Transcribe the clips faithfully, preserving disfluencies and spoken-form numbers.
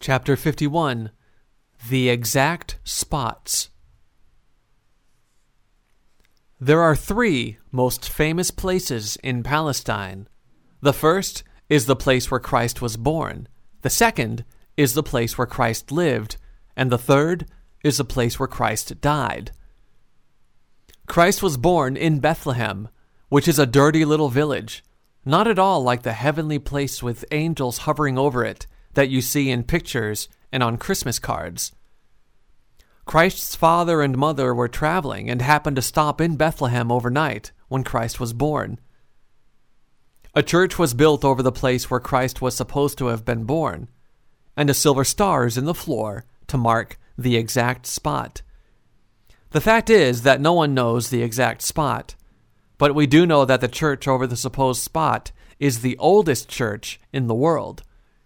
Chapter fifty-one. The Exact Spots. There are three most famous places in Palestine. The first is the place where Christ was born. The second is the place where Christ lived. And the third is the place where Christ died. Christ was born in Bethlehem, which is a dirty little village, not at all like the heavenly place with angels hovering over it that you see in pictures and on Christmas cards. Christ's father and mother were traveling and happened to stop in Bethlehem overnight when Christ was born. A church was built over the place where Christ was supposed to have been born, and a silver star is in the floor to mark the exact spot. The fact is that no one knows the exact spot, but we do know that the church over the supposed spot is the oldest church in the world.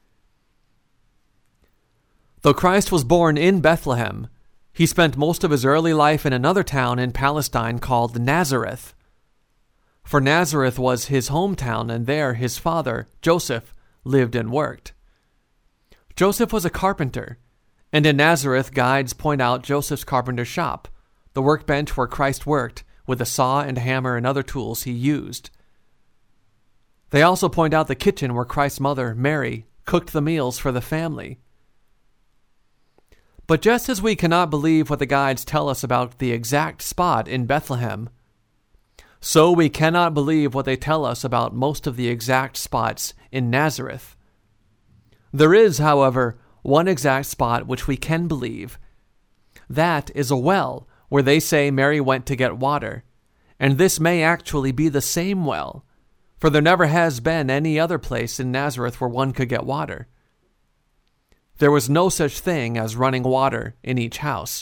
Though Christ was born in Bethlehem, he spent most of his early life in another town in Palestine called Nazareth. For Nazareth was his hometown, and there his father, Joseph, lived and worked. Joseph was a carpenter, and in Nazareth guides point out Joseph's carpenter shop, the workbench where Christ worked with a saw and hammer and other tools he used. They also point out the kitchen where Christ's mother, Mary, cooked the meals for the family. But just as we cannot believe what the guides tell us about the exact spot in Bethlehem, so we cannot believe what they tell us about most of the exact spots in Nazareth. There is, however, one exact spot which we can believe. That is a well where they say Mary went to get water, and this may actually be the same well, for there never has been any other place in Nazareth where one could get water. There was no such thing as running water in each house.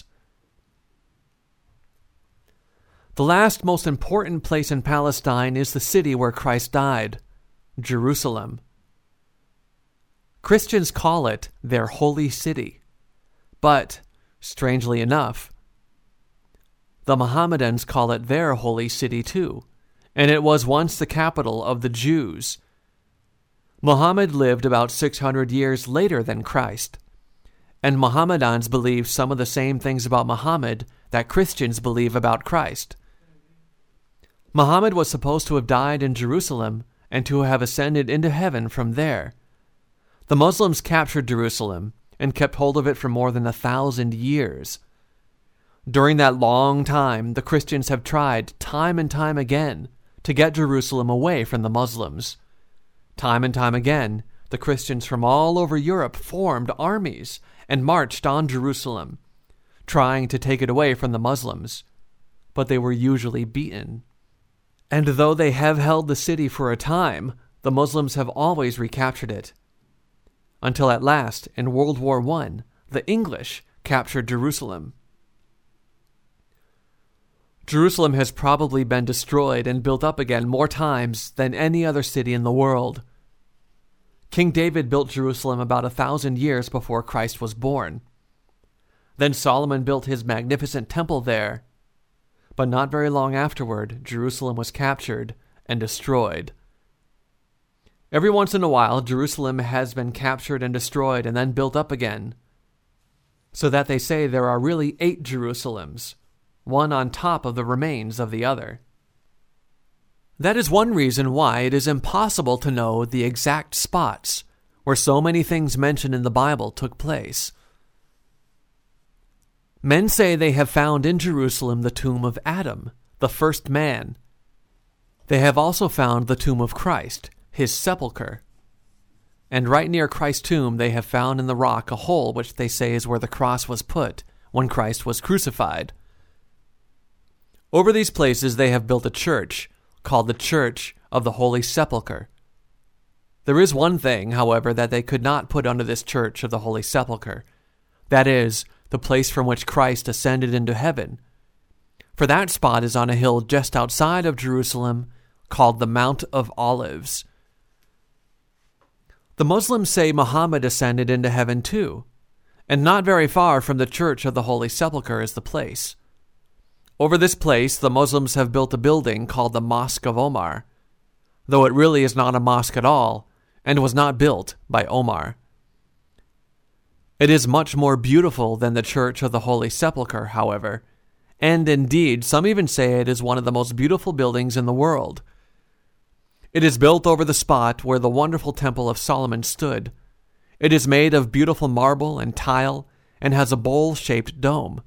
The last most important place in Palestine is the city where Christ died, Jerusalem. Christians call it their holy city, but, strangely enough, the Mohammedans call it their holy city too, and it was once the capital of the Jews. Muhammad lived about six hundred years later than Christ, and Mohammedans believe some of the same things about Muhammad that Christians believe about Christ. Muhammad was supposed to have died in Jerusalem and to have ascended into heaven from there. The Muslims captured Jerusalem and kept hold of it for more than a thousand years. During that long time, the Christians have tried time and time again to get Jerusalem away from the Muslims. Time and time again, the Christians from all over Europe formed armies and marched on Jerusalem, trying to take it away from the Muslims, but they were usually beaten. And though they have held the city for a time, the Muslims have always recaptured it. Until at last, in World War One, the English captured Jerusalem. Jerusalem has probably been destroyed and built up again more times than any other city in the world. King David built Jerusalem about a thousand years before Christ was born. Then Solomon built his magnificent temple there. But not very long afterward, Jerusalem was captured and destroyed. Every once in a while, Jerusalem has been captured and destroyed and then built up again, so that they say there are really eight Jerusalems, one on top of the remains of the other. That is one reason why it is impossible to know the exact spots where so many things mentioned in the Bible took place. Men say they have found in Jerusalem the tomb of Adam, the first man. They have also found the tomb of Christ, his sepulchre. And right near Christ's tomb they have found in the rock a hole which they say is where the cross was put when Christ was crucified. Over these places they have built a church called the Church of the Holy Sepulchre. There is one thing, however, that they could not put under this Church of the Holy Sepulchre. That is, the place from which Christ ascended into heaven. For that spot is on a hill just outside of Jerusalem called the Mount of Olives. The Muslims say Muhammad ascended into heaven too, and not very far from the Church of the Holy Sepulchre is the place. Over this place, the Muslims have built a building called the Mosque of Omar, though it really is not a mosque at all, and was not built by Omar. It is much more beautiful than the Church of the Holy Sepulchre, however, and indeed some even say it is one of the most beautiful buildings in the world. It is built over the spot where the wonderful Temple of Solomon stood. It is made of beautiful marble and tile and has a bowl-shaped dome.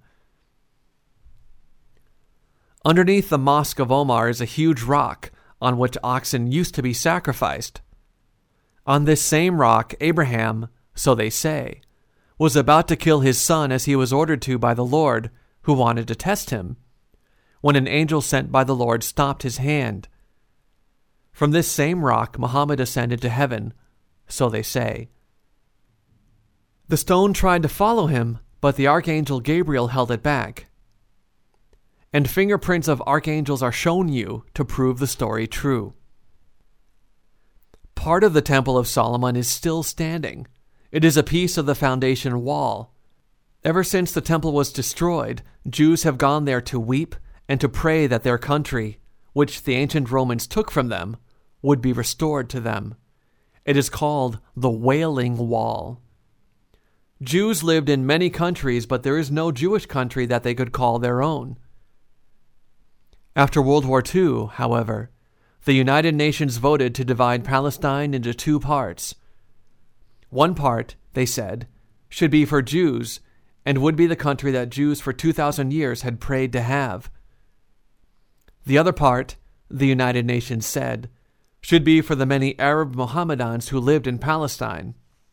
Underneath the Mosque of Omar is a huge rock on which oxen used to be sacrificed. On this same rock, Abraham, so they say, was about to kill his son as he was ordered to by the Lord, who wanted to test him, when an angel sent by the Lord stopped his hand. From this same rock Muhammad ascended to heaven, so they say. The stone tried to follow him, but the archangel Gabriel held it back. And fingerprints of archangels are shown you to prove the story true. Part of the Temple of Solomon is still standing. It is a piece of the foundation wall. Ever since the temple was destroyed, Jews have gone there to weep and to pray that their country, which the ancient Romans took from them, would be restored to them. It is called the Wailing Wall. Jews lived in many countries, but there is no Jewish country that they could call their own. After World War Two, however, the United Nations voted to divide Palestine into two parts. One part, they said, should be for Jews and would be the country that Jews for two thousand years had prayed to have. The other part, the United Nations said, should be for the many Arab Mohammedans who lived in Palestine.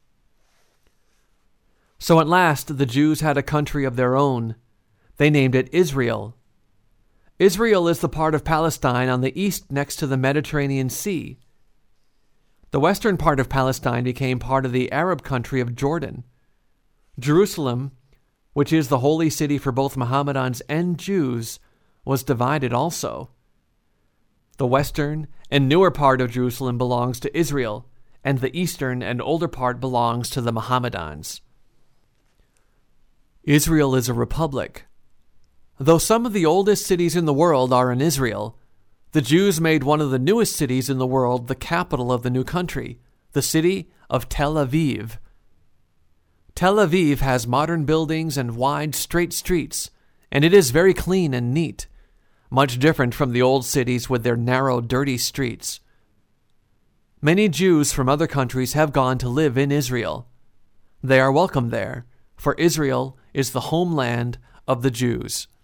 So at last the Jews had a country of their own. They named it Israel. Israel is the part of Palestine on the east next to the Mediterranean Sea. The western part of Palestine became part of the Arab country of Jordan. Jerusalem, which is the holy city for both Mohammedans and Jews, was divided also. The western and newer part of Jerusalem belongs to Israel, and the eastern and older part belongs to the Mohammedans. Israel is a republic. Though some of the oldest cities in the world are in Israel, the Jews made one of the newest cities in the world the capital of the new country, the city of Tel Aviv. Tel Aviv has modern buildings and wide, straight streets, and it is very clean and neat, much different from the old cities with their narrow, dirty streets. Many Jews from other countries have gone to live in Israel. They are welcome there, for Israel is the homeland of the Jews.